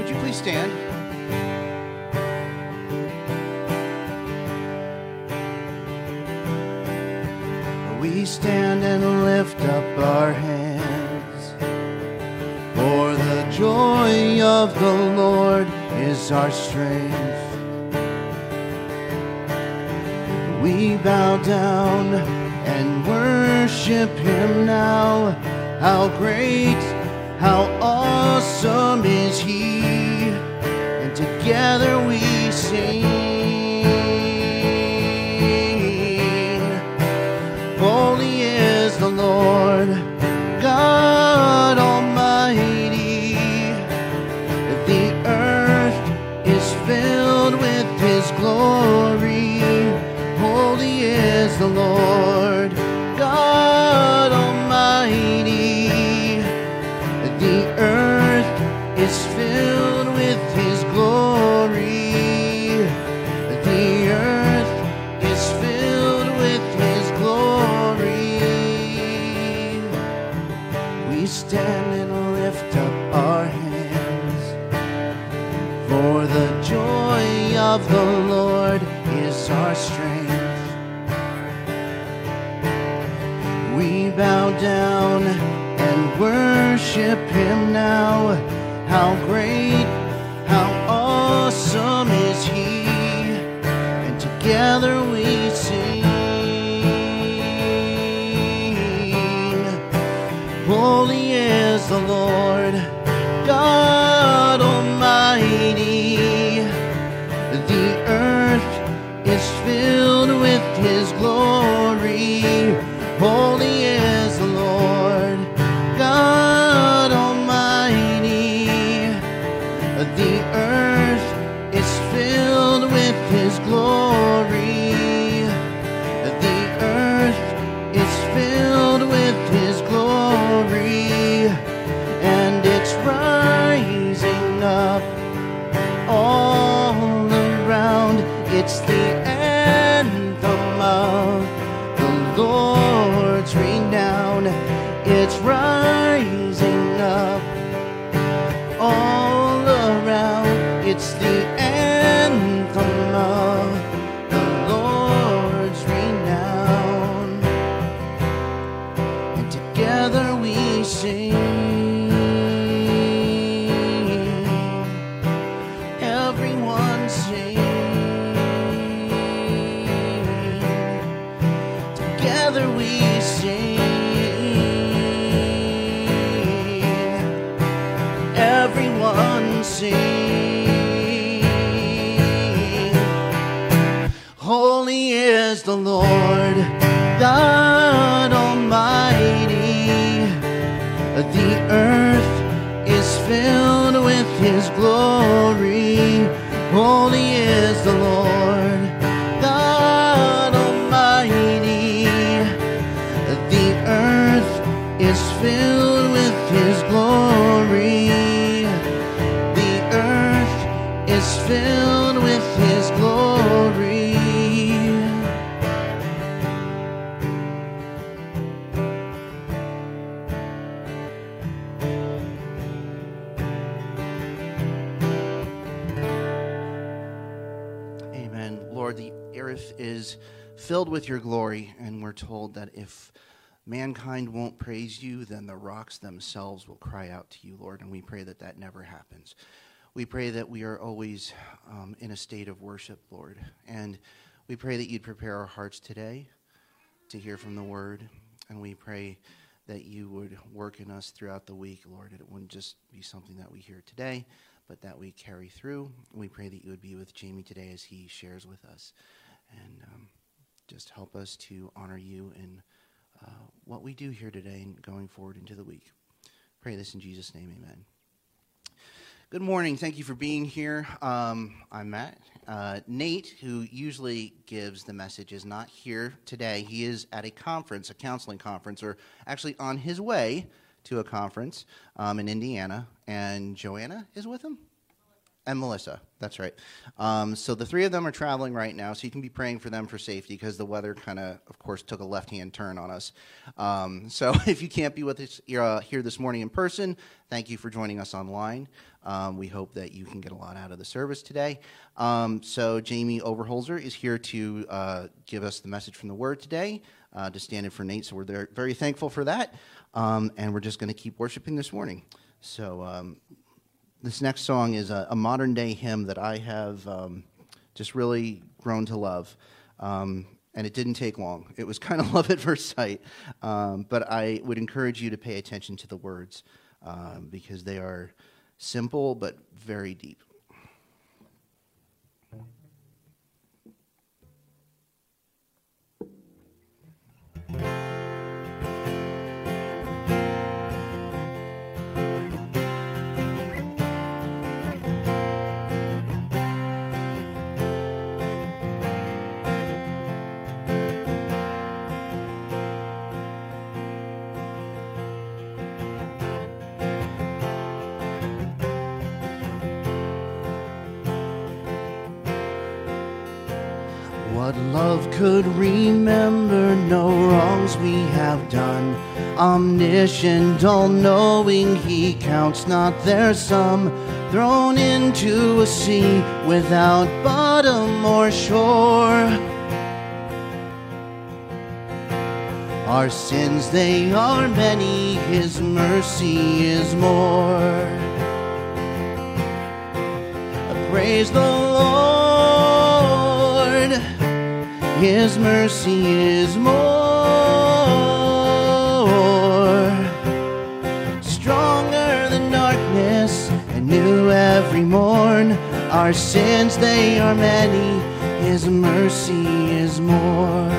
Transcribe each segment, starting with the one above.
Would you please stand? We stand and lift up our hands, for the joy of the Lord is our strength. We bow down and worship him now. How great, how awesome is he, and together we sing. Holy is the Lord, God Almighty. The earth is filled with his glory. Holy is the Lord, God Almighty. The earth is filled with his glory. The earth is filled with his glory. We stand and lift up our hands, for the joy of the Lord is our strength. We bow down and worship him now. How great, how awesome is he, and together we sing. Holy is the Lord, God Almighty. The earth is filled with his glory. Holy is the Lord, God Almighty. The earth is filled with his glory. The earth is filled with his glory, and it's rising up all around. It's the anthem of the Lord's renown. It's rising up all around. It's the anthem of the Lord's renown, and together we sing. Everyone sing. Together we sing. Everyone sing. Holy is the Lord, God Almighty. The earth is filled with his glory. Holy is the Lord, God Almighty. The earth is filled with his glory. The earth is filled with his glory. Amen. Lord, the earth is filled with your glory, and we're told that if mankind won't praise you, then the rocks themselves will cry out to you, Lord, and we pray that that never happens. We pray that we are always in a state of worship, Lord, and we pray that you'd prepare our hearts today to hear from the word, and we pray that you would work in us throughout the week, Lord, and it wouldn't just be something that we hear today, but that we carry through. We pray that you would be with Jamie today as he shares with us, and just help us to honor you in what we do here today and going forward into the week. Pray this in Jesus' name, amen. Good morning. Thank you for being here. I'm Matt. Nate, who usually gives the message, is not here today. He is at a conference, a counseling conference, or actually on his way to a conference in Indiana. And Joanna is with him? And Melissa, that's right. So the three of them are traveling right now, so you can be praying for them for safety because the weather kind of course, took a left-hand turn on us. So if you can't be with us here this morning in person, thank you for joining us online. We hope that you can get a lot out of the service today. So Jamie Overholzer is here to give us the message from the Word today, to stand in for Nate, so we're very thankful for that. And we're just going to keep worshiping this morning. So this next song is a modern-day hymn that I have just really grown to love. And it didn't take long. It was kind of love at first sight. But I would encourage you to pay attention to the words because they are simple but very deep. What love could remember, no wrongs we have done. Omniscient, all-knowing, he counts not their sum. Thrown into a sea without bottom or shore. Our sins, they are many, his mercy is more. Praise the Lord. His mercy is more, stronger than darkness and new every morn. Our sins, they are many, his mercy is more.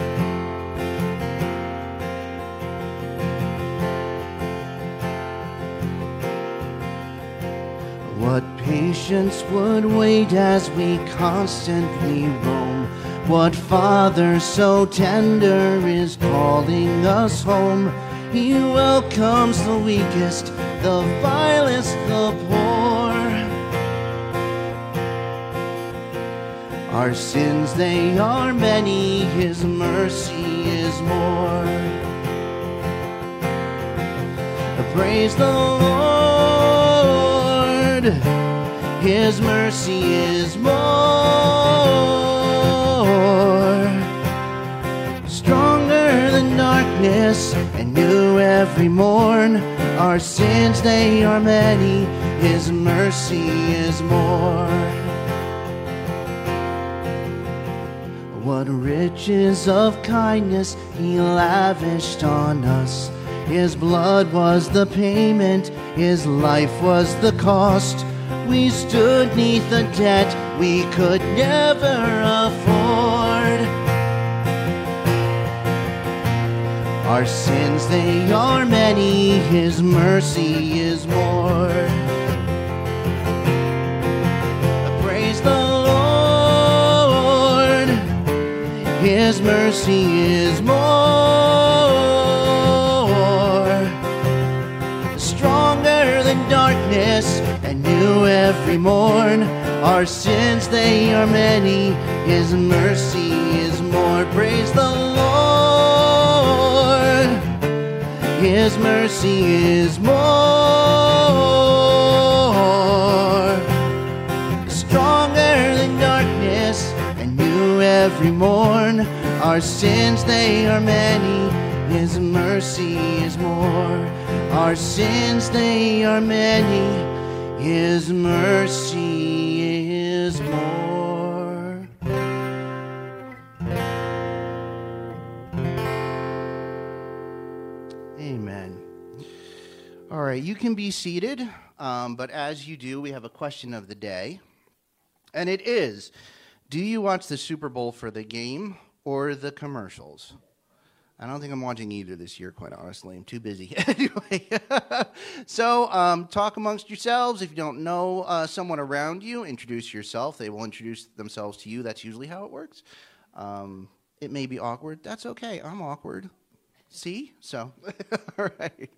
What patience would wait as we constantly roam? What father so tender is calling us home? He welcomes the weakest, the vilest, the poor. Our sins, they are many, his mercy is more. Praise the Lord, his mercy is more. Stronger than darkness and new every morn. Our sins, they are many, his mercy is more. What riches of kindness he lavished on us. His blood was the payment, his life was the cost. We stood 'neath a debt we could never afford. Our sins, they are many, his mercy is more. Praise the Lord, his mercy is more. Stronger than darkness and new every morn. Our sins, they are many, his mercy is more. Praise the Lord, his mercy is more. Stronger than darkness and new every morn. Our sins, they are many, his mercy is more. Our sins, they are many, his mercy is more. Amen. All right, you can be seated, but as you do, we have a question of the day. And it is, do you watch the Super Bowl for the game or the commercials? I don't think I'm watching either this year, quite honestly. I'm too busy. Anyway, so talk amongst yourselves. If you don't know someone around you, introduce yourself. They will introduce themselves to you. That's usually how it works. It may be awkward. That's okay. I'm awkward. See? So, all right. Good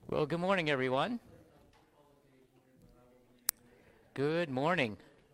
Well, good morning, everyone. Good morning.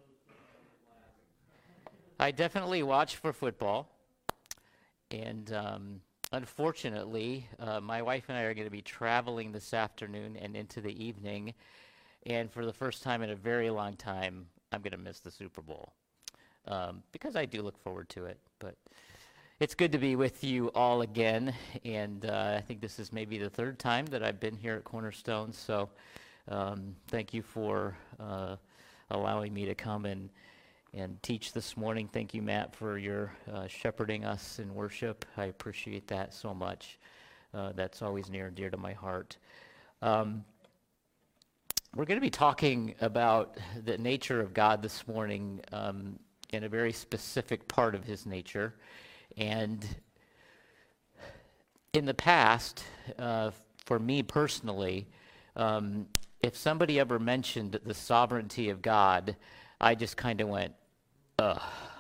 I definitely watch for football, and unfortunately, my wife and I are going to be traveling this afternoon and into the evening, and for the first time in a very long time, I'm going to miss the Super Bowl, because I do look forward to it, but it's good to be with you all again, and I think this is maybe the third time that I've been here at Cornerstone, so thank you for allowing me to come and teach this morning. Thank you, Matt, for your shepherding us in worship. I appreciate that so much. That's always near and dear to my heart. We're going to be talking about the nature of God this morning in a very specific part of his nature. And in the past, for me personally, if somebody ever mentioned the sovereignty of God, I just kind of went, ugh,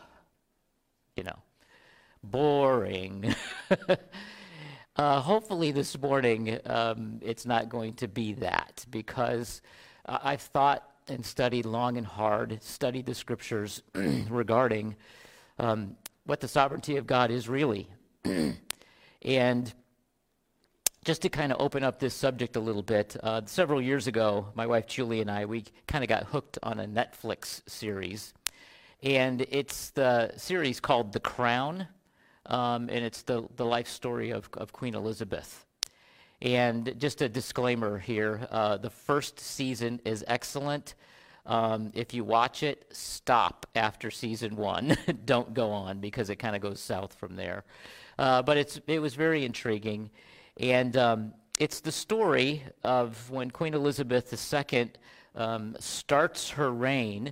boring. Hopefully this morning it's not going to be that, because I've thought and studied long and hard, studied the scriptures regarding what the sovereignty of God is really. And just to kind of open up this subject a little bit, several years ago, my wife Julie and I, we kind of got hooked on a Netflix series. And it's the series called The Crown, and it's the life story of Queen Elizabeth. And just a disclaimer here, the first season is excellent. If you watch it, stop after season 1. Don't go on, because it kind of goes south from there. But it was very intriguing. And it's the story of when Queen Elizabeth II starts her reign.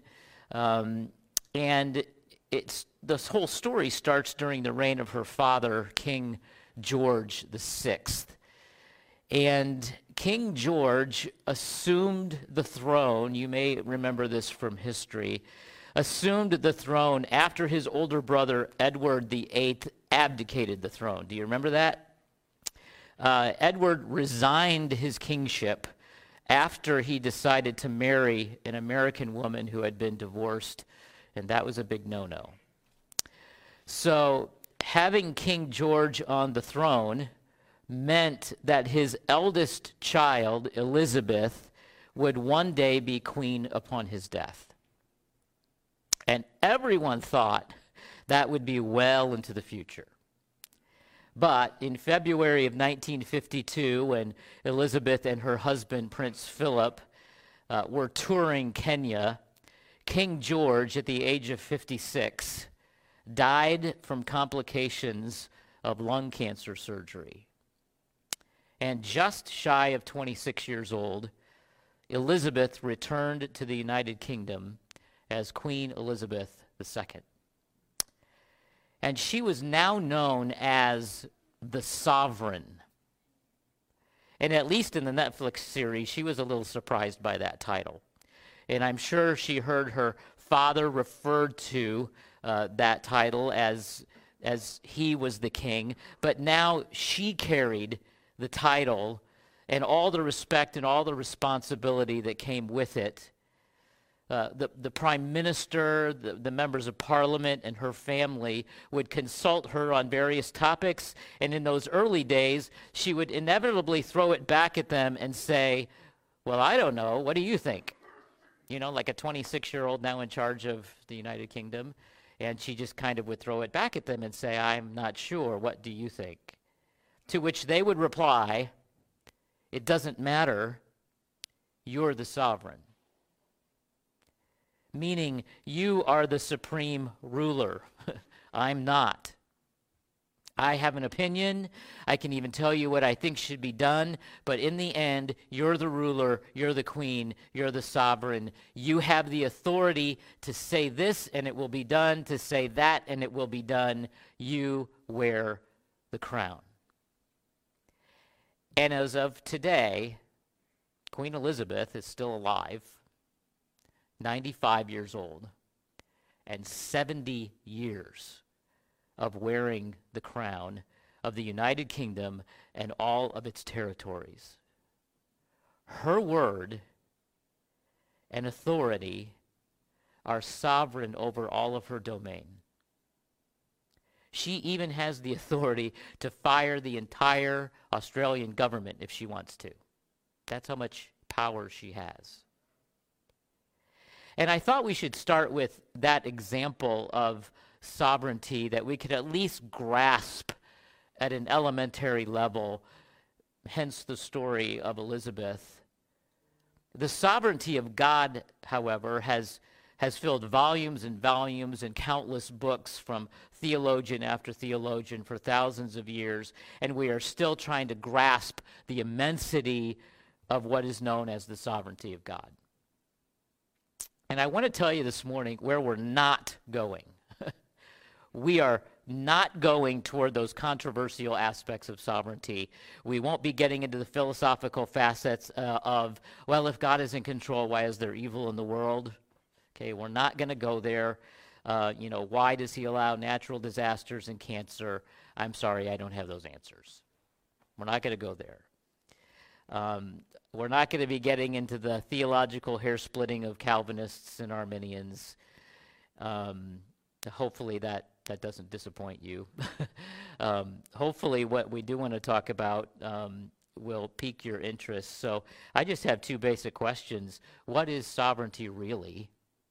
And this whole story starts during the reign of her father, King George VI. And King George assumed the throne, you may remember this from history, assumed the throne after his older brother, Edward VIII, abdicated the throne. Do you remember that? Edward resigned his kingship after he decided to marry an American woman who had been divorced, and that was a big no-no. So having King George on the throne meant that his eldest child, Elizabeth, would one day be queen upon his death. And everyone thought that would be well into the future. But in February of 1952, when Elizabeth and her husband, Prince Philip, were touring Kenya, King George, at the age of 56, died from complications of lung cancer surgery. And just shy of 26 years old, Elizabeth returned to the United Kingdom as Queen Elizabeth II. And she was now known as the Sovereign. And at least in the Netflix series, she was a little surprised by that title. And I'm sure she heard her father referred to that title as he was the king. But now she carried the title and all the respect and all the responsibility that came with it. The prime minister, the members of parliament, and her family would consult her on various topics, and in those early days, she would inevitably throw it back at them and say, well, I don't know, what do you think? Like a 26-year-old now in charge of the United Kingdom, and she just kind of would throw it back at them and say, I'm not sure, what do you think? To which they would reply, it doesn't matter, you're the sovereign. Meaning, you are the supreme ruler. I'm not. I have an opinion. I can even tell you what I think should be done. But in the end, you're the ruler, you're the queen, you're the sovereign. You have the authority to say this and it will be done, to say that and it will be done. You wear the crown. And as of today, Queen Elizabeth is still alive, 95 years old, and 70 years of wearing the crown of the United Kingdom and all of its territories. her word and authority are sovereign over all of her domain. She even has the authority to fire the entire Australian government if she wants to. That's how much power she has. And I thought we should start with that example of sovereignty that we could at least grasp at an elementary level, hence the story of Elizabeth. The sovereignty of God, however, has filled volumes and volumes and countless books from theologian after theologian for thousands of years, and we are still trying to grasp the immensity of what is known as the sovereignty of God. And I want to tell you this morning where we're not going. We are not going toward those controversial aspects of sovereignty. We won't be getting into the philosophical facets of, well, if God is in control, why is there evil in the world? Okay, we're not going to go there. Why does he allow natural disasters and cancer? I'm sorry, I don't have those answers. We're not going to go there. We're not going to be getting into the theological hair splitting of Calvinists and Arminians. Hopefully that doesn't disappoint you. Hopefully what we do want to talk about will pique your interest. So I just have two basic questions. What is sovereignty really?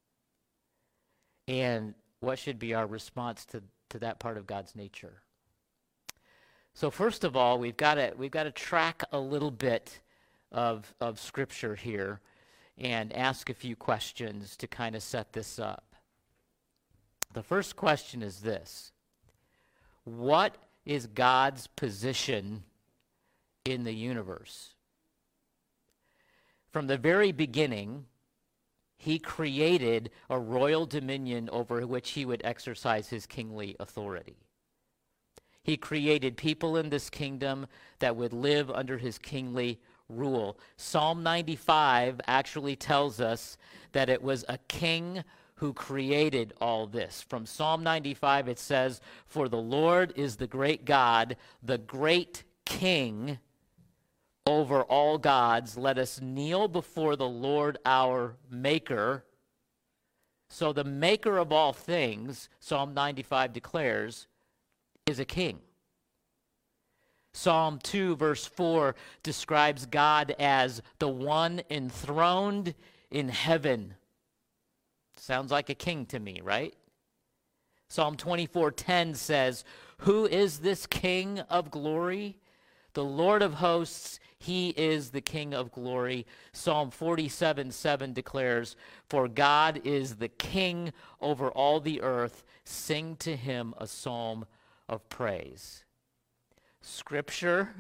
And what should be our response to that part of God's nature? So first of all, we've got to track a little bit of Scripture here and ask a few questions to kind of set this up. The first question is this: what is God's position in the universe? From the very beginning, he created a royal dominion over which he would exercise his kingly authority. He created people in this kingdom that would live under his kingly rule. Psalm 95 actually tells us that it was a king who created all this. From Psalm 95 it says, "For the Lord is the great God, the great King over all gods. Let us kneel before the Lord our Maker." So the Maker of all things, Psalm 95 declares, is a king. Psalm 2 verse 4 describes God as the one enthroned in heaven. Sounds like a king to me, right? Psalm 24:10 says, "Who is this King of glory? The Lord of hosts, he is the King of glory." Psalm 47:7 declares, "For God is the King over all the earth. Sing to him a psalm of praise." Scripture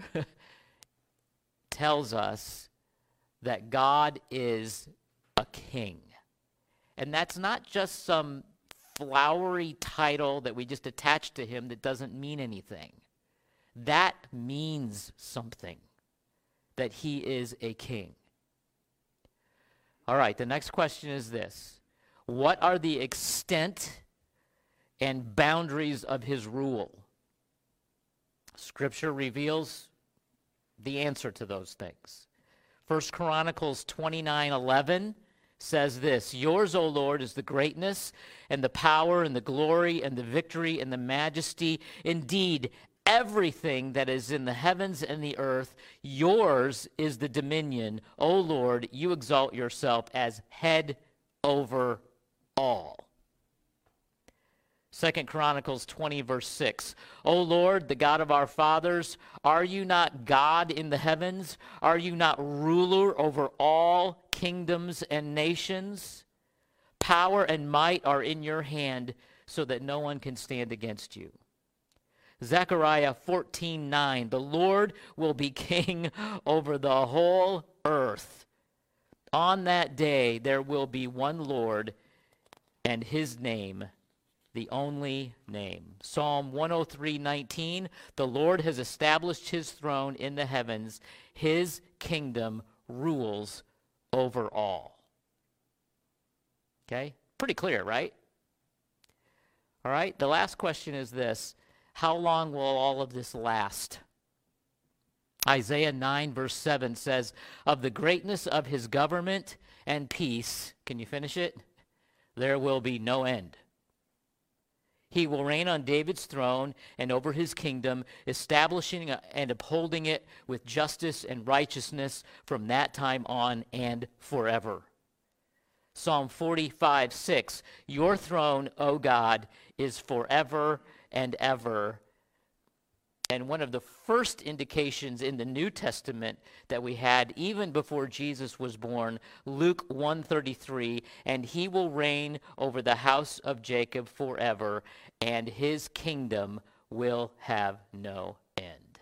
tells us that God is a king. And that's not just some flowery title that we just attach to him that doesn't mean anything. That means something, that he is a king. All right, the next question is this: what are the extent and boundaries of his rule? Scripture reveals the answer to those things. 1 Chronicles 29:11 says this: "Yours, O Lord, is the greatness and the power and the glory and the victory and the majesty. Indeed, everything that is in the heavens and the earth, yours is the dominion. O Lord, you exalt yourself as head over all." 2 Chronicles 20 verse 6, "O Lord, the God of our fathers, are you not God in the heavens? Are you not ruler over all kingdoms and nations? Power and might are in your hand, so that no one can stand against you." Zechariah 14:9, "The Lord will be king over the whole earth. On that day there will be one Lord, and his name the only name." Psalm 103:19, "The Lord has established his throne in the heavens. His kingdom rules over all." Okay? Pretty clear, right? All right, the last question is this: how long will all of this last? Isaiah 9 verse 7 says, "Of the greatness of his government and peace," can you finish it? "There will be no end. He will reign on David's throne and over his kingdom, establishing and upholding it with justice and righteousness from that time on and forever." Psalm 45:6, "Your throne, O God, is forever and ever." And one of the first indications in the New Testament that we had even before Jesus was born, Luke 1:33, "And he will reign over the house of Jacob forever, and his kingdom will have no end."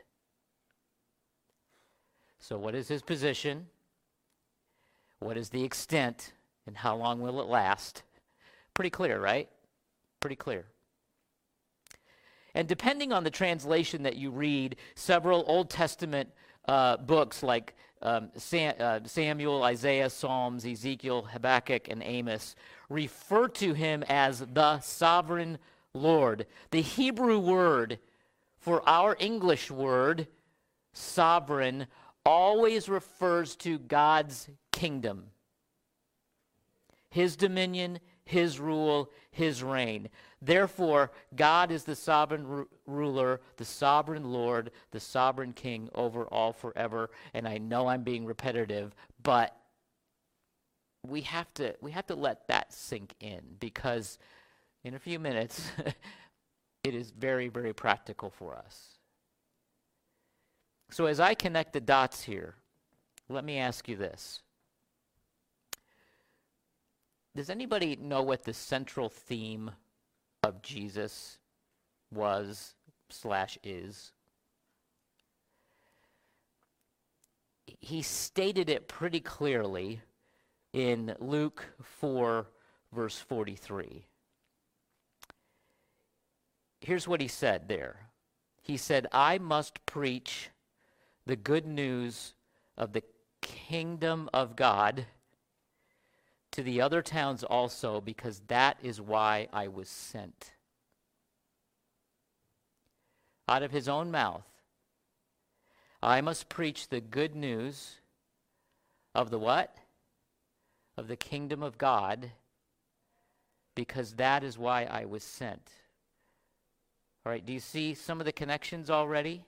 So what is his position? What is the extent? And how long will it last? Pretty clear, right? Pretty clear. And depending on the translation that you read, several Old Testament books like Samuel, Isaiah, Psalms, Ezekiel, Habakkuk, and Amos refer to him as the sovereign Lord. The Hebrew word for our English word, sovereign, always refers to God's kingdom, his dominion, his rule, his reign. Therefore, God is the sovereign ruler, the sovereign Lord, the sovereign King over all forever. And I know I'm being repetitive, but we have to let that sink in, because in a few minutes, it is very, very practical for us. So as I connect the dots here, let me ask you this. Does anybody know what the central theme of Jesus was/is? He stated it pretty clearly in Luke 4, verse 43. Here's what he said there. He said, "I must preach the good news of the kingdom of God to the other towns also, because that is why I was sent." Out of his own mouth, I must preach the good news of the what? Of the kingdom of God, because that is why I was sent. All right, do you see some of the connections already?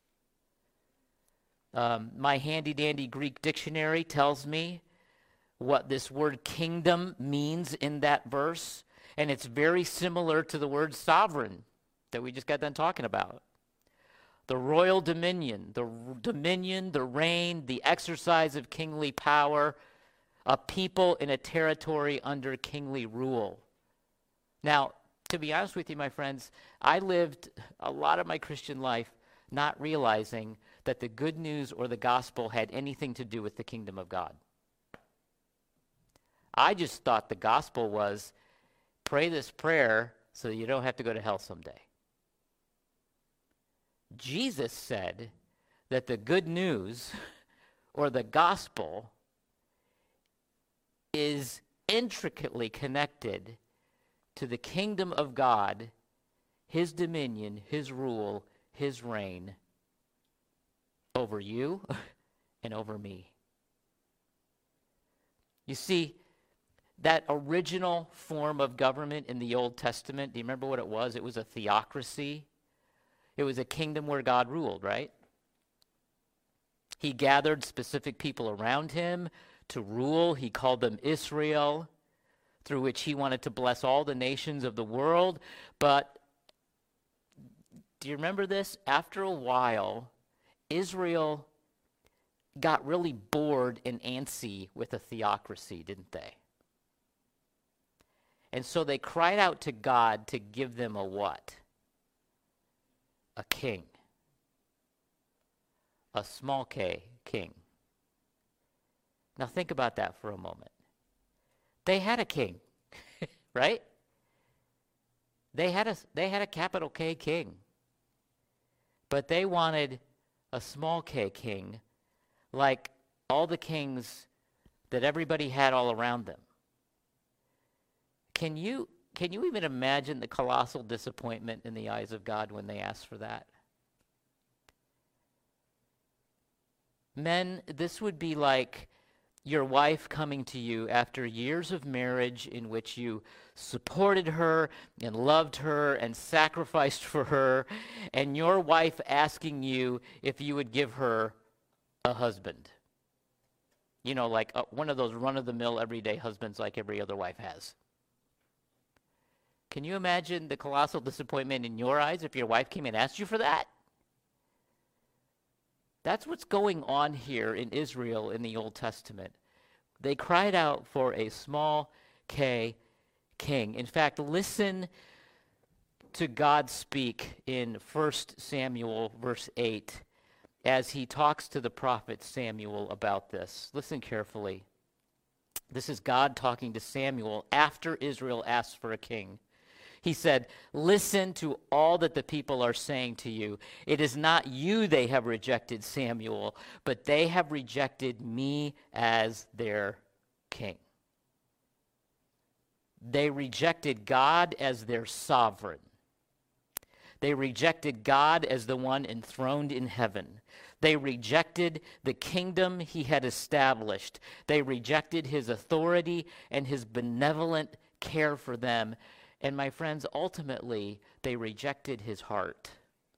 My handy-dandy Greek dictionary tells me what this word kingdom means in that verse, and it's very similar to the word sovereign that we just got done talking about. The royal dominion, the reign, the exercise of kingly power, a people in a territory under kingly rule. Now, to be honest with you, my friends, I lived a lot of my Christian life not realizing that the good news or the gospel had anything to do with the kingdom of God. I just thought the gospel was pray this prayer so you don't have to go to hell someday. Jesus said that the good news or the gospel is intricately connected to the kingdom of God, his dominion, his rule, his reign over you and over me. You see, that original form of government in the Old Testament, do you remember what it was? It was a theocracy. It was a kingdom where God ruled, right? He gathered specific people around him to rule. He called them Israel, through which he wanted to bless all the nations of the world. But do you remember this? After a while, Israel got really bored and antsy with a theocracy, didn't they? And so they cried out to God to give them a what? A king. A small k king. Now think about that for a moment. They had a king, right? They had a capital K king. But they wanted a small k king, like all the kings that everybody had all around them. Can you even imagine the colossal disappointment in the eyes of God when they asked for that? Men, this would be like your wife coming to you after years of marriage in which you supported her and loved her and sacrificed for her, and your wife asking you if you would give her a husband. You know, like one of those run-of-the-mill everyday husbands like every other wife has. Can you imagine the colossal disappointment in your eyes if your wife came and asked you for that? That's what's going on here in Israel in the Old Testament. They cried out for a small K king. In fact, listen to God speak in 1 Samuel verse 8 as he talks to the prophet Samuel about this. Listen carefully. This is God talking to Samuel after Israel asks for a king. He said, "Listen to all that the people are saying to you. It is not you they have rejected, Samuel, but they have rejected me as their king." They rejected God as their sovereign. They rejected God as the one enthroned in heaven. They rejected the kingdom he had established. They rejected his authority and his benevolent care for them. And my friends, ultimately, they rejected his heart.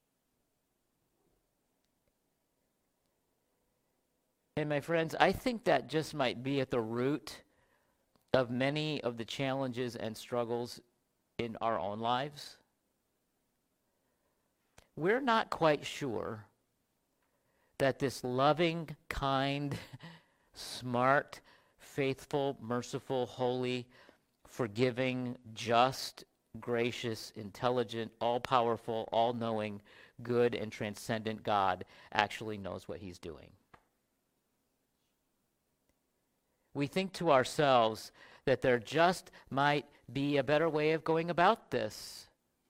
And my friends, I think that just might be at the root of many of the challenges and struggles in our own lives. We're not quite sure that this loving, kind, smart, faithful, merciful, holy, forgiving, just, gracious, intelligent, all-powerful, all-knowing, good, and transcendent God actually knows what he's doing. We think to ourselves that there just might be a better way of going about this.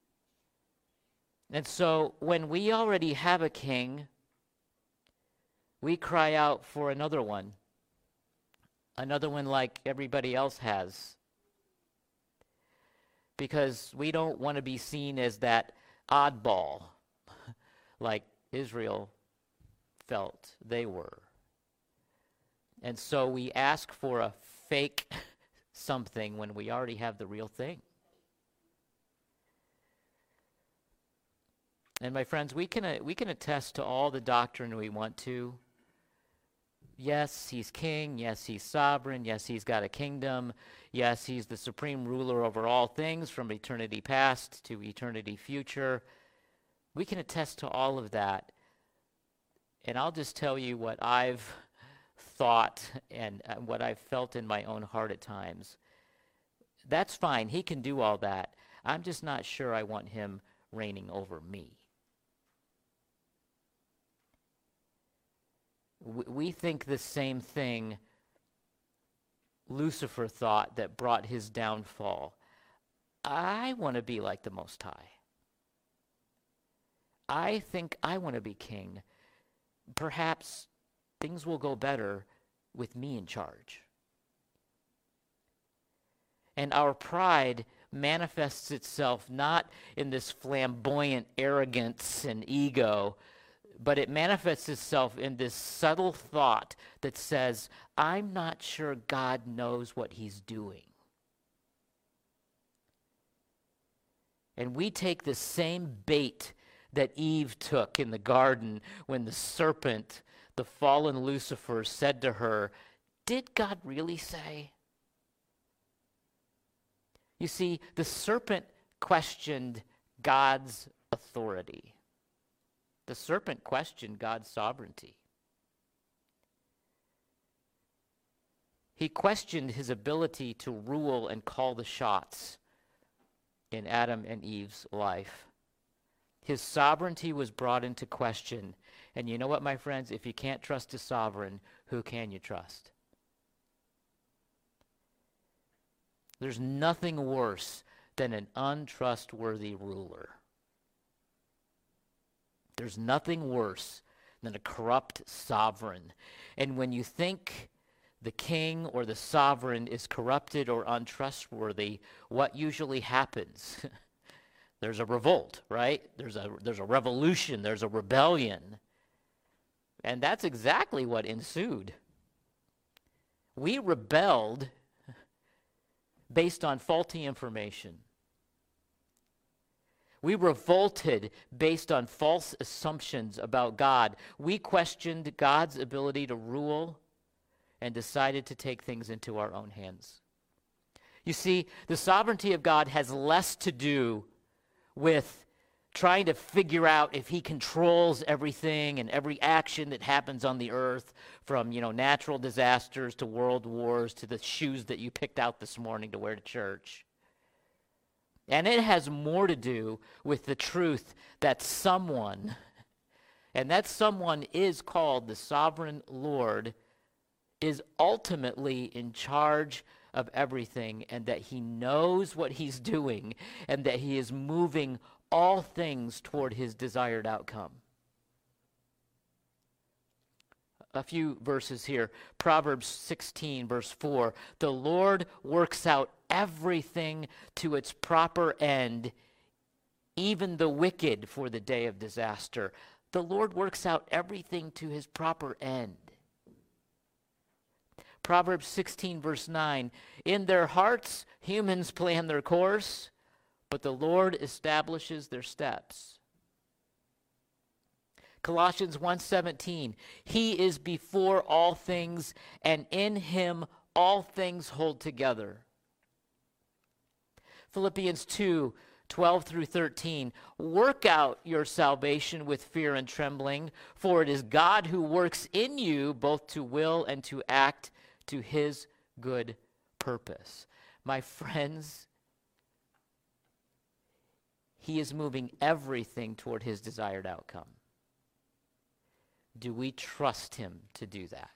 And so when we already have a king, we cry out for another one like everybody else has. Because we don't want to be seen as that oddball like Israel felt they were. And so we ask for a fake something when we already have the real thing. And my friends, we can attest to all the doctrine we want to. Yes, he's king. Yes, he's sovereign. Yes, he's got a kingdom. Yes, he's the supreme ruler over all things from eternity past to eternity future. We can attest to all of that. And I'll just tell you what I've thought and what I've felt in my own heart at times. That's fine. He can do all that. I'm just not sure I want him reigning over me. We think the same thing Lucifer thought that brought his downfall. I want to be like the Most High. I think I want to be king. Perhaps things will go better with me in charge. And our pride manifests itself not in this flamboyant arrogance and ego, but it manifests itself in this subtle thought that says, I'm not sure God knows what he's doing. And we take the same bait that Eve took in the garden when the serpent, the fallen Lucifer, said to her, did God really say? You see, the serpent questioned God's authority. The serpent questioned God's sovereignty. He questioned his ability to rule and call the shots in Adam and Eve's life. His sovereignty was brought into question. And you know what, my friends? If you can't trust a sovereign, who can you trust? There's nothing worse than an untrustworthy ruler. There's nothing worse than a corrupt sovereign. And when you think the king or the sovereign is corrupted or untrustworthy, what usually happens? There's a revolt, right? There's a revolution. There's a rebellion. And that's exactly what ensued. We rebelled based on faulty information. We revolted based on false assumptions about God. We questioned God's ability to rule and decided to take things into our own hands. You see, the sovereignty of God has less to do with trying to figure out if he controls everything and every action that happens on the earth, from, natural disasters to world wars to the shoes that you picked out this morning to wear to church. And it has more to do with the truth that someone, and that someone is called the sovereign Lord, is ultimately in charge of everything, and that he knows what he's doing, and that he is moving all things toward his desired outcome. A few verses here. Proverbs 16, verse 4. The Lord works out everything to its proper end, even the wicked for the day of disaster. The Lord works out everything to his proper end. Proverbs 16, verse 9. In their hearts, humans plan their course, but the Lord establishes their steps. Colossians 1:17, he is before all things, and in him all things hold together. Philippians 2:12 through 13, work out your salvation with fear and trembling, for it is God who works in you both to will and to act to his good purpose. My friends, he is moving everything toward his desired outcome. Do we trust him to do that?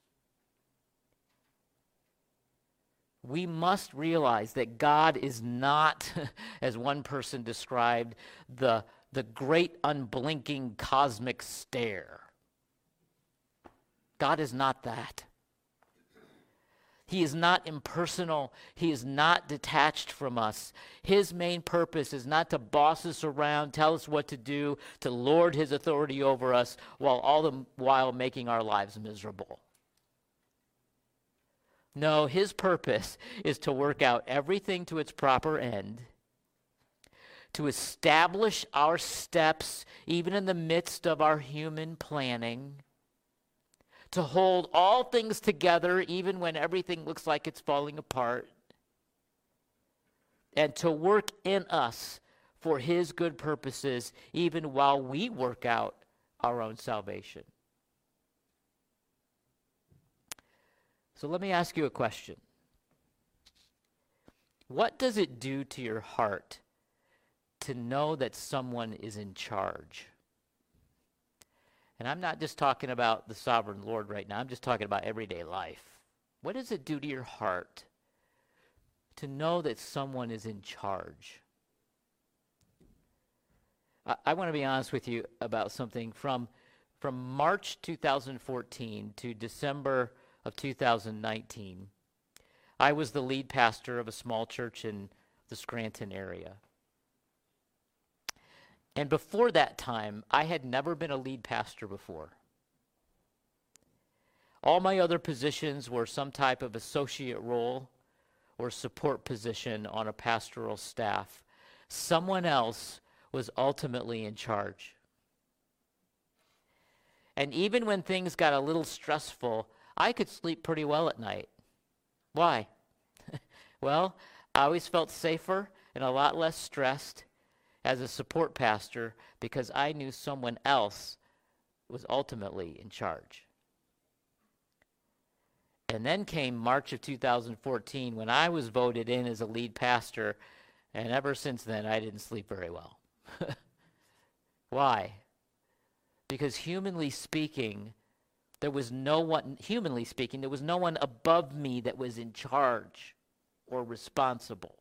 We must realize that God is not, as one person described, the great unblinking cosmic stare. God is not that. He is not impersonal. He is not detached from us. His main purpose is not to boss us around, tell us what to do, to lord his authority over us, all the while making our lives miserable. No, his purpose is to work out everything to its proper end, to establish our steps even in the midst of our human planning, to hold all things together even when everything looks like it's falling apart, and to work in us for his good purposes even while we work out our own salvation. So let me ask you a question. What does it do to your heart to know that someone is in charge? And I'm not just talking about the sovereign Lord right now. I'm just talking about everyday life. What does it do to your heart to know that someone is in charge? I want to be honest with you about something. From March 2014 to December of 2019, I was the lead pastor of a small church in the Scranton area. And before that time, I had never been a lead pastor before. All my other positions were some type of associate role or support position on a pastoral staff. Someone else was ultimately in charge. And even when things got a little stressful, I could sleep pretty well at night. Why? Well, I always felt safer and a lot less stressed as a support pastor because I knew someone else was ultimately in charge. And then came March of 2014 when I was voted in as a lead pastor, and ever since then I didn't sleep very well. Why? Because humanly speaking, there was no one above me that was in charge or responsible.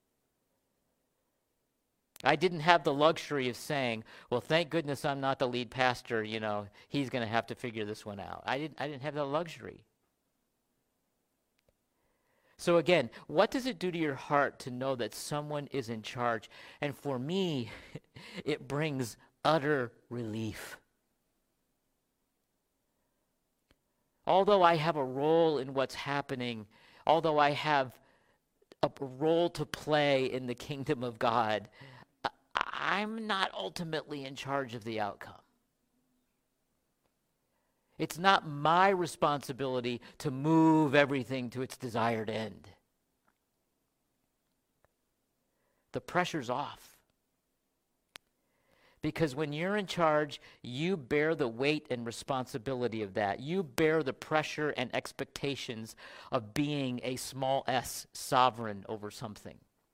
I didn't have the luxury of saying, well, thank goodness I'm not the lead pastor, he's going to have to figure this one out. I didn't have that luxury. So again, what does it do to your heart to know that someone is in charge? And for me, it brings utter relief. Although I have a role in what's happening, although I have a role to play in the kingdom of God, I'm not ultimately in charge of the outcome. It's not my responsibility to move everything to its desired end. The pressure's off. Because when you're in charge, you bear the weight and responsibility of that. You bear the pressure and expectations of being a small s sovereign over something.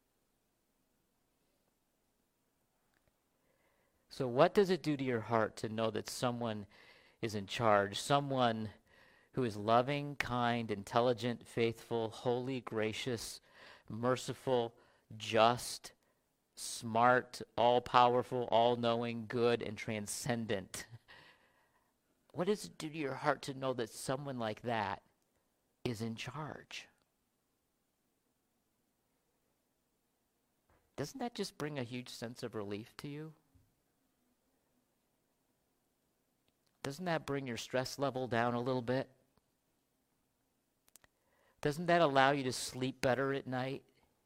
So what does it do to your heart to know that someone is in charge, someone who is loving, kind, intelligent, faithful, holy, gracious, merciful, just, smart, all-powerful, all-knowing, good, and transcendent? What does it do to your heart to know that someone like that is in charge? Doesn't that just bring a huge sense of relief to you? Doesn't that bring your stress level down a little bit? Doesn't that allow you to sleep better at night?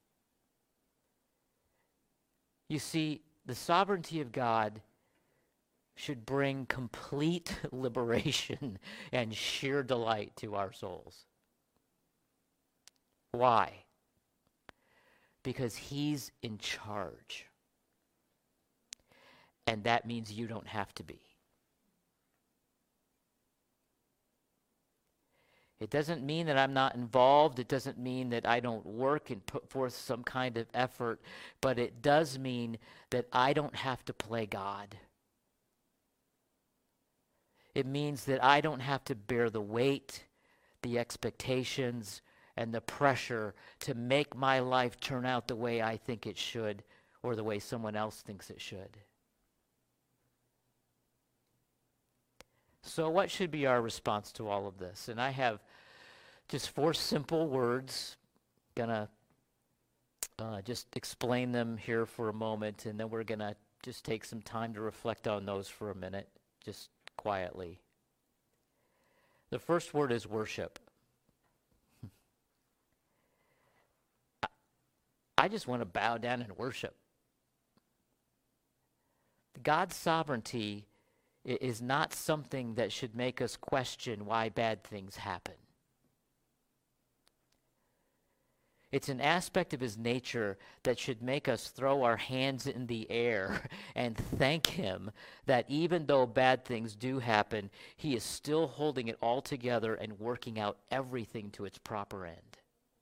You see, the sovereignty of God should bring complete liberation and sheer delight to our souls. Why? Because he's in charge. And that means you don't have to be. It doesn't mean that I'm not involved. It doesn't mean that I don't work and put forth some kind of effort. But it does mean that I don't have to play God. It means that I don't have to bear the weight, the expectations, and the pressure to make my life turn out the way I think it should or the way someone else thinks it should. So what should be our response to all of this? And I have just 4 simple words. Gonna just explain them here for a moment, and then we're gonna just take some time to reflect on those for a minute, just quietly. The first word is worship. I just want to bow down and worship. God's sovereignty is not something that should make us question why bad things happen. It's an aspect of his nature that should make us throw our hands in the air and thank him that even though bad things do happen, he is still holding it all together and working out everything to its proper end.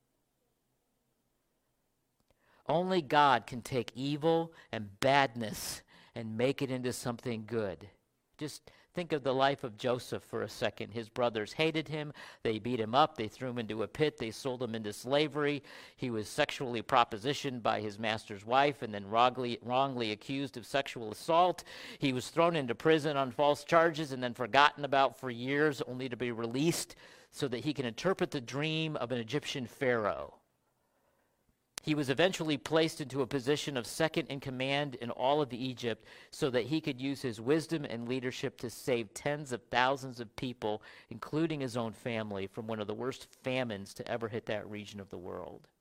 Only God can take evil and badness and make it into something good. Just think of the life of Joseph for a second. His brothers hated him. They beat him up. They threw him into a pit. They sold him into slavery. He was sexually propositioned by his master's wife and then wrongly accused of sexual assault. He was thrown into prison on false charges and then forgotten about for years, only to be released so that he can interpret the dream of an Egyptian pharaoh. He was eventually placed into a position of second in command in all of Egypt so that he could use his wisdom and leadership to save tens of thousands of people, including his own family, from one of the worst famines to ever hit that region of the world.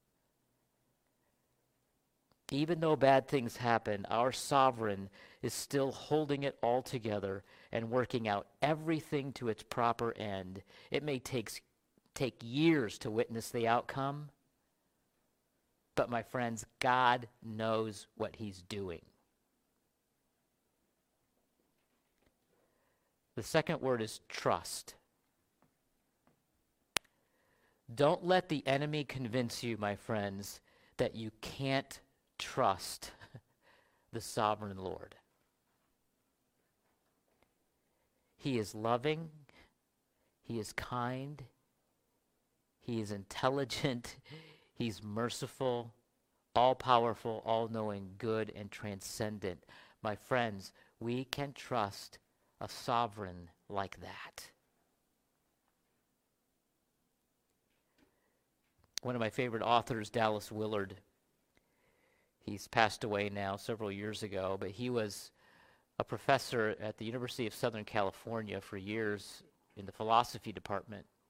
Even though bad things happen, our sovereign is still holding it all together and working out everything to its proper end. It may take years to witness the outcome, but my friends, God knows what he's doing. The second word is trust. Don't let the enemy convince you, my friends, that you can't trust the sovereign Lord. He is loving. He is kind. He is intelligent. He's merciful, all-powerful, all-knowing, good, and transcendent. My friends, we can trust a sovereign like that. One of my favorite authors, Dallas Willard, he's passed away now several years ago, but he was a professor at the University of Southern California for years in the philosophy department.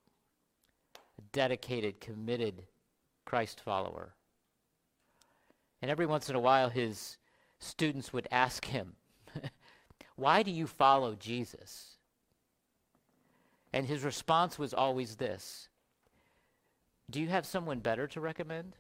a dedicated, committed Christ follower. And every once in a while, his students would ask him, why do you follow Jesus? And his response was always this: do you have someone better to recommend?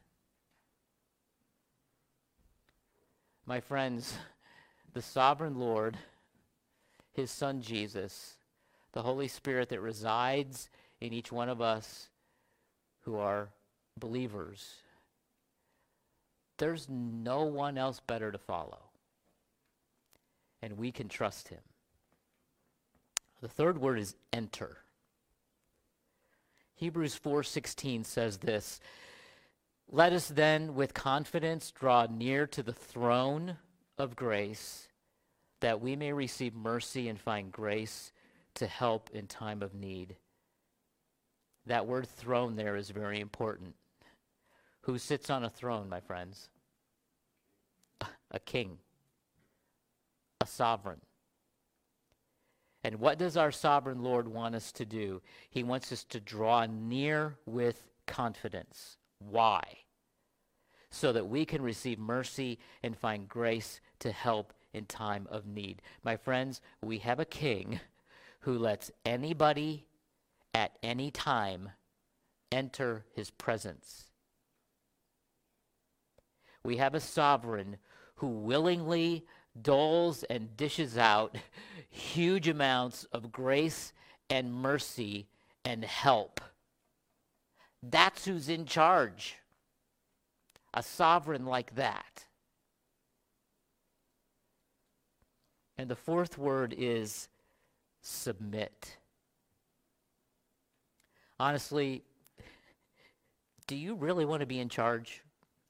My friends, the sovereign Lord, his Son Jesus, the Holy Spirit that resides in each one of us who are believers, there's no one else better to follow. And we can trust him. The third word is enter. Hebrews 4:16 says this: let us then with confidence draw near to the throne of grace, that we may receive mercy and find grace to help in time of need. That word throne there is very important. Who sits on a throne, my friends? A king. A sovereign. And what does our sovereign Lord want us to do? He wants us to draw near with confidence. Why? So that we can receive mercy and find grace to help in time of need. My friends, we have a king who lets anybody at any time enter his presence. We have a sovereign who willingly doles and dishes out huge amounts of grace and mercy and help. That's who's in charge. A sovereign like that. And the fourth word is submit. Honestly, do you really want to be in charge?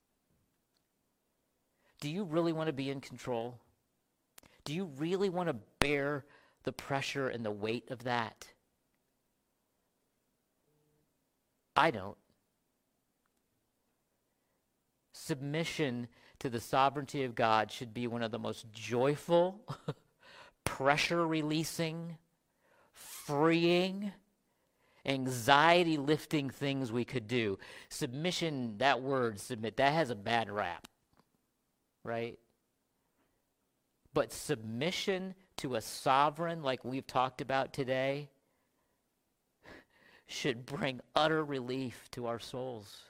Do you really want to be in control? Do you really want to bear the pressure and the weight of that? I don't. Submission to the sovereignty of God should be one of the most joyful, pressure-releasing, freeing, anxiety-lifting things we could do. Submission, that word, submit, that has a bad rap, right? But submission to a sovereign like we've talked about today should bring utter relief to our souls.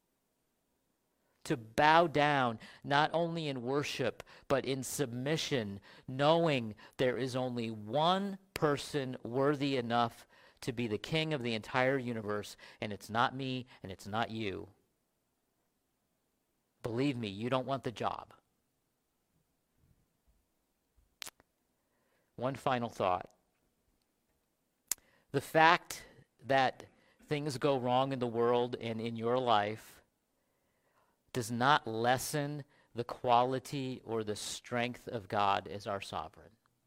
To bow down, not only in worship, but in submission, knowing there is only one person worthy enough to be the king of the entire universe, and it's not me, and it's not you. Believe me, you don't want the job. One final thought. The fact that things go wrong in the world and in your life does not lessen the quality or the strength of God as our sovereign.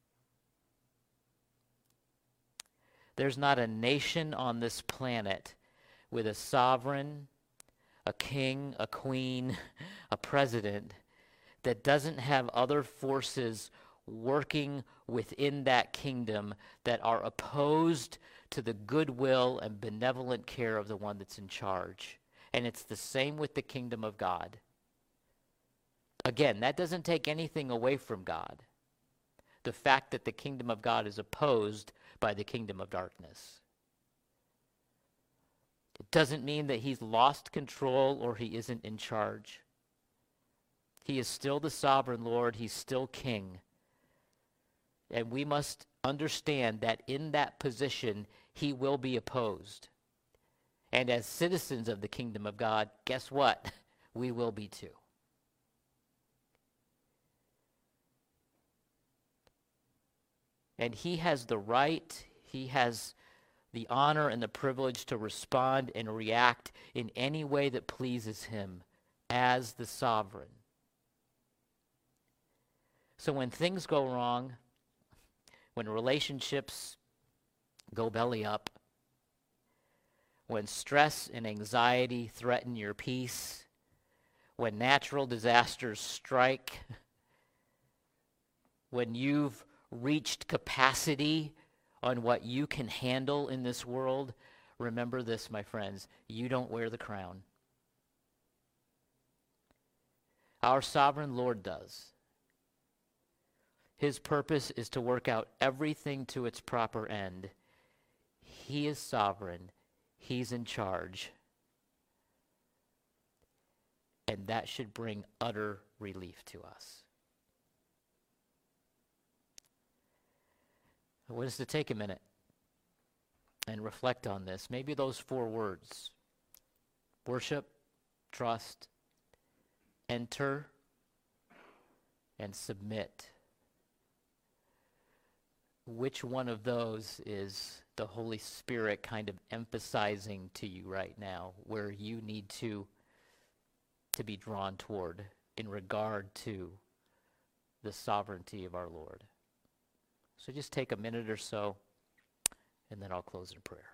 There's not a nation on this planet with a sovereign, a king, a queen, a president that doesn't have other forces working within that kingdom that are opposed to the goodwill and benevolent care of the one that's in charge. And it's the same with the kingdom of God. Again, that doesn't take anything away from God. The fact that the kingdom of God is opposed by the kingdom of darkness. It doesn't mean that he's lost control or he isn't in charge. He is still the sovereign Lord. He's still king. And we must understand that in that position, he will be opposed. And as citizens of the kingdom of God, guess what? We will be too. And he has the right, he has the honor and the privilege to respond and react in any way that pleases him as the sovereign. So when things go wrong, when relationships go belly up, when stress and anxiety threaten your peace, when natural disasters strike, when you've reached capacity on what you can handle in this world, remember this, my friends, you don't wear the crown. Our sovereign Lord does. His purpose is to work out everything to its proper end. He is sovereign. He's in charge. And that should bring utter relief to us. I want us to take a minute and reflect on this. Maybe those 4 words: worship, trust, enter, and submit. Which one of those is the Holy Spirit kind of emphasizing to you right now, where you need to be drawn toward in regard to the sovereignty of our Lord? So just take a minute or so, and then I'll close in prayer.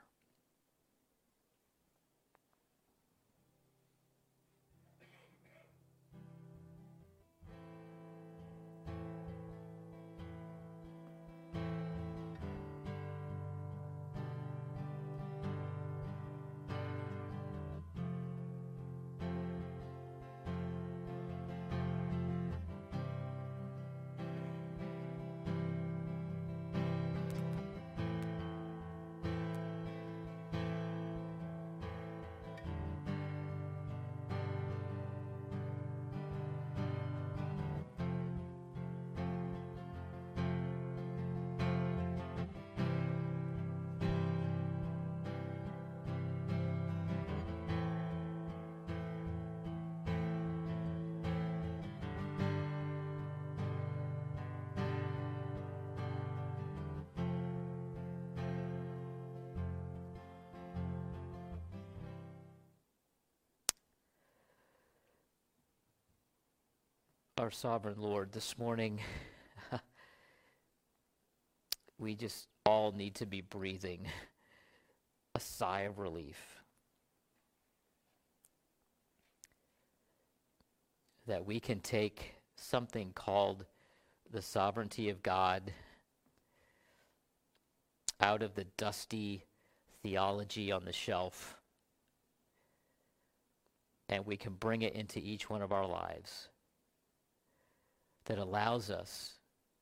Our sovereign Lord, this morning, we just all need to be breathing a sigh of relief. That we can take something called the sovereignty of God out of the dusty theology on the shelf, and we can bring it into each one of our lives. That allows us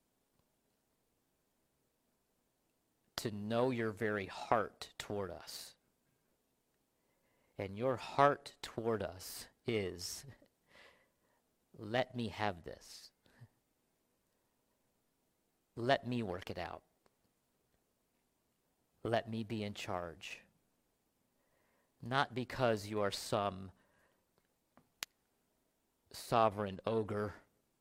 to know your very heart toward us. And your heart toward us is, let me have this. Let me work it out. Let me be in charge. Not because you are some sovereign ogre,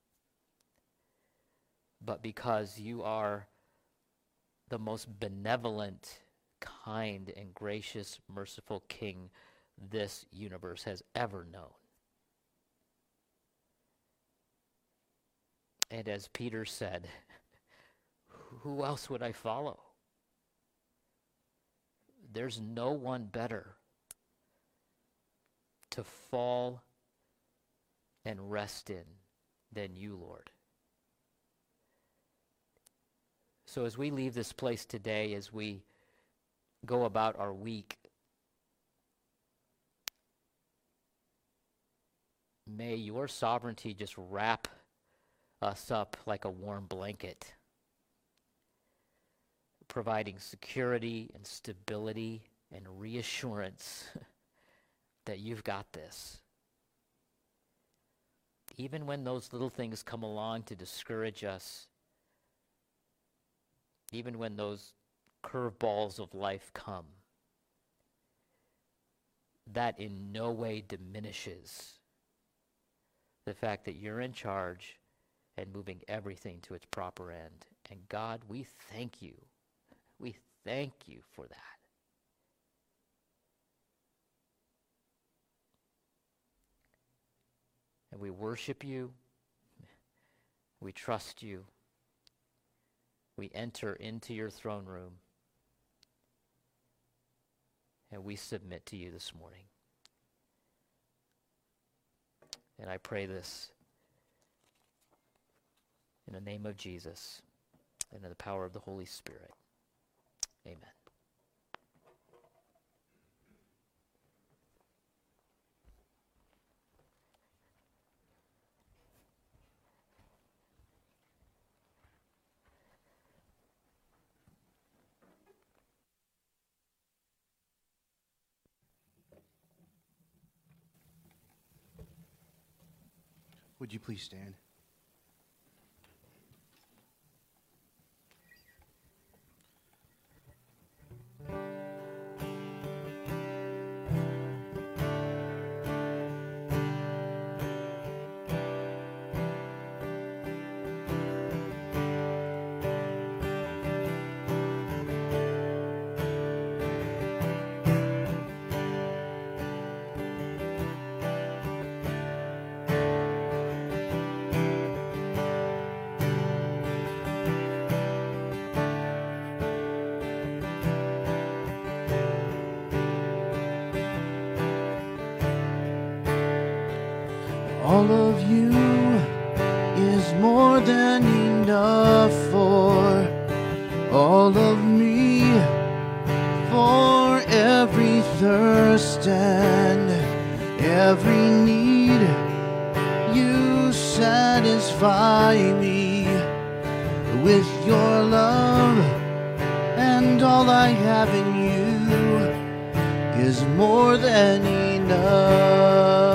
but because you are the most benevolent, kind, and gracious, merciful King this universe has ever known. And as Peter said, who else would I follow? There's no one better to fall and rest in than you, Lord. So as we leave this place today, as we go about our week, may your sovereignty just wrap us up like a warm blanket, providing security and stability and reassurance that you've got this. Even when those little things come along to discourage us, even when those curveballs of life come, that in no way diminishes the fact that you're in charge and moving everything to its proper end. And God, we thank you. We thank you for that. And we worship you. We trust you. We enter into your throne room. And we submit to you this morning. And I pray this in the name of Jesus and in the power of the Holy Spirit. Amen. Would you please stand? All of you is more than enough for all of me, for every thirst and every need. You satisfy me with your love, and all I have in you is more than enough.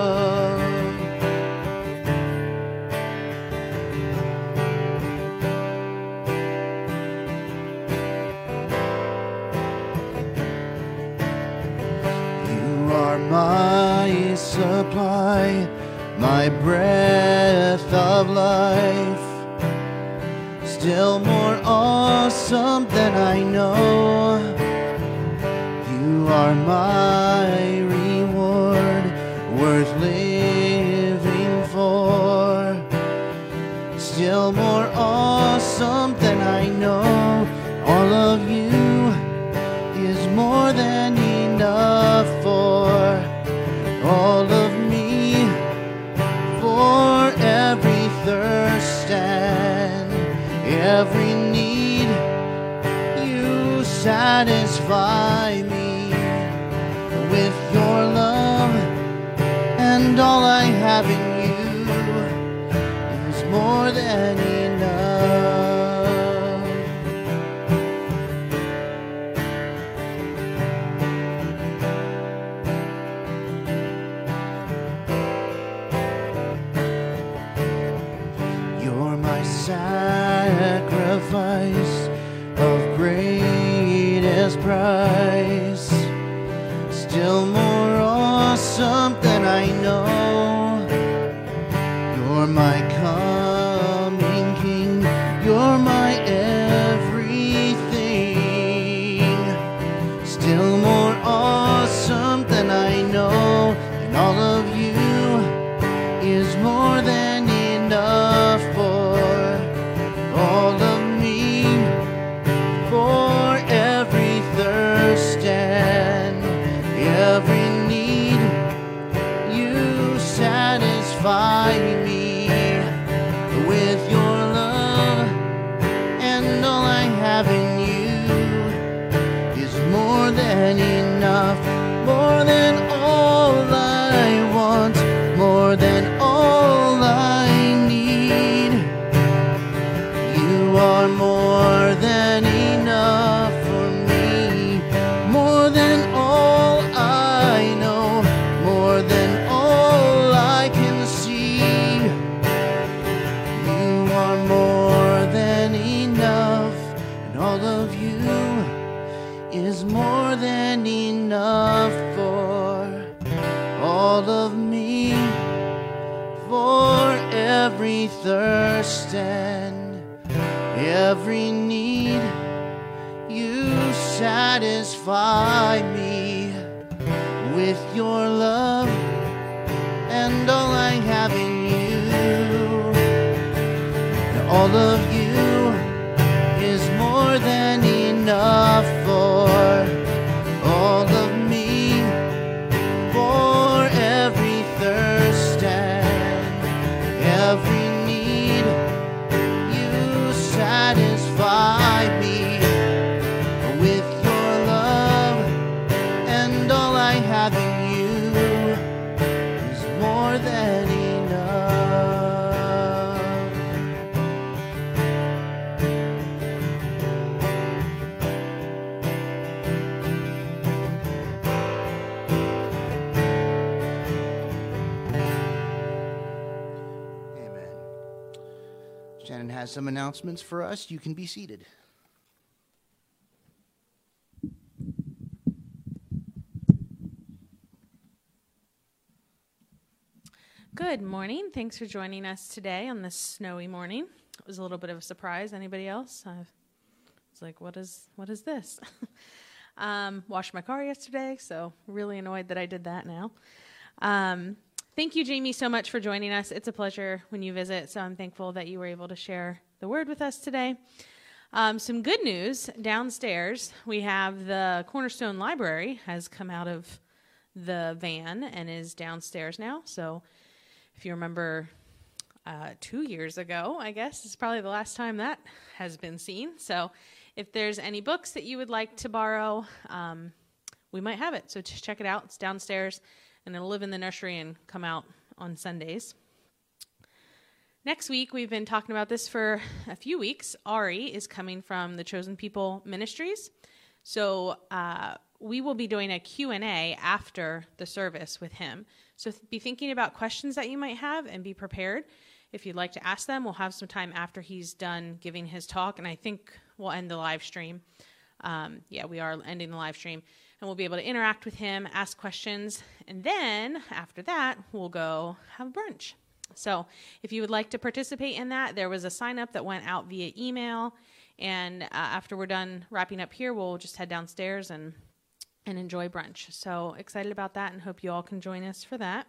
My supply, my breath of life, still more awesome than I know. You are my reward, worth living for, still more awesome than I know. All of you is more than enough for all of me, for every thirst and every need. You satisfy me with your love, and all I have in you is more than enough. Sacrifice of greatest price, still more awesome than I know. You're my coming King, you're my everything, still more awesome than I know. And all of you is more than enough for all of me, for every thirst and every need. You satisfy me with your love, and all I have in you is more than enough, more than all I want, more than all I need. You are more than enough for me, more than all I know, more than all I can see. You are more than enough, and all of you is more than enough for all of me, for every thirst and every need. You satisfy me with your love, and all I have in you. And all of you is more than enough for all of me, for every thirst and every need. You satisfy me with your love, and all I have in you is more than enough. has some announcements for us. You can be seated. Good morning. Thanks for joining us today on this snowy morning. It was a little bit of a surprise. Anybody else? I was like, what is this? Washed my car yesterday, so really annoyed that I did that now. Thank you, Jamie, so much for joining us. It's a pleasure when you visit, so I'm thankful that you were able to share the word with us today. Some good news downstairs. We have the Cornerstone Library has come out of the van and is downstairs now, so if you remember 2 years ago, I guess, is probably the last time that has been seen. So if there's any books that you would like to borrow, we might have it. So just check it out. It's downstairs, and it'll live in the nursery and come out on Sundays. Next week, we've been talking about this for a few weeks. Ari is coming from the Chosen People Ministries. So we will be doing a Q&A after the service with him. So be thinking about questions that you might have and be prepared. If you'd like to ask them, we'll have some time after he's done giving his talk, and I think we'll end the live stream. We are ending the live stream, and we'll be able to interact with him, ask questions, and then after that, we'll go have brunch. So if you would like to participate in that, there was a sign-up that went out via email, and after we're done wrapping up here, we'll just head downstairs and enjoy brunch. So excited about that and hope you all can join us for that.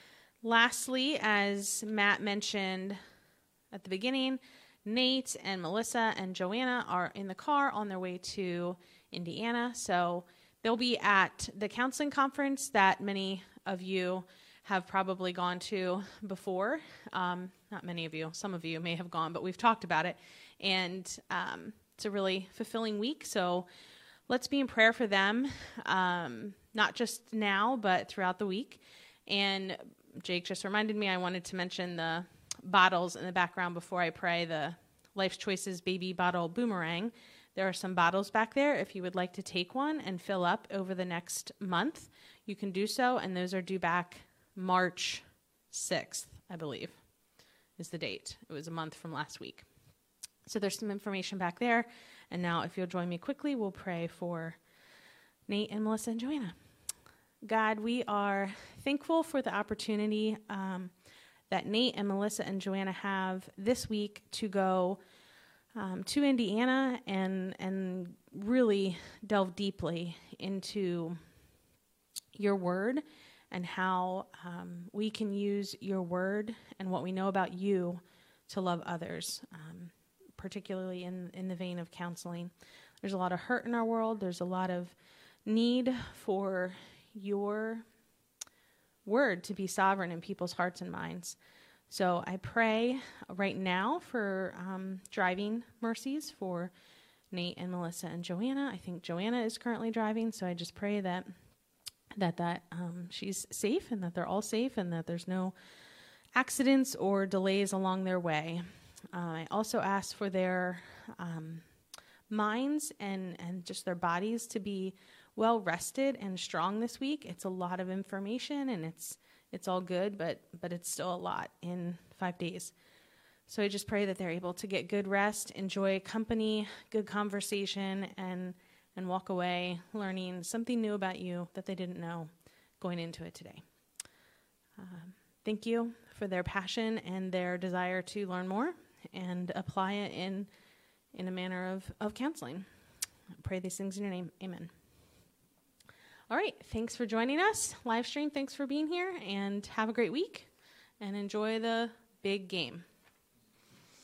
Lastly, as Matt mentioned at the beginning, Nate and Melissa and Joanna are in the car on their way to Indiana. So they'll be at the counseling conference that many of you have probably gone to before. Not many of you, some of you may have gone, but we've talked about it. And it's a really fulfilling week. So let's be in prayer for them, not just now, but throughout the week. And Jake just reminded me I wanted to mention the bottles in the background before I pray, the Life's Choices Baby Bottle Boomerang. There are some bottles back there. If you would like to take one and fill up over the next month, you can do so. And those are due back March 6th, I believe, is the date. It was a month from last week. So there's some information back there. And now if you'll join me quickly, we'll pray for Nate and Melissa and Joanna. God, we are thankful for the opportunity that Nate and Melissa and Joanna have this week to go to Indiana and really delve deeply into your word and how we can use your word and what we know about you to love others, particularly in the vein of counseling. There's a lot of hurt in our world. There's a lot of need for your word to be sovereign in people's hearts and minds. So I pray right now for driving mercies for Nate and Melissa and Joanna. I think Joanna is currently driving, so I just pray that she's safe and that they're all safe and that there's no accidents or delays along their way. I also ask for their minds and just their bodies to be well rested and strong this week. It's a lot of information and it's all good, but it's still a lot in 5 days. So I just pray that they're able to get good rest, enjoy company, good conversation, and walk away learning something new about you that they didn't know going into it today. Thank you for their passion and their desire to learn more and apply it in a manner of counseling. I pray these things in your name. Amen. All right, thanks for joining us. Live stream, thanks for being here, and have a great week, and enjoy the big game.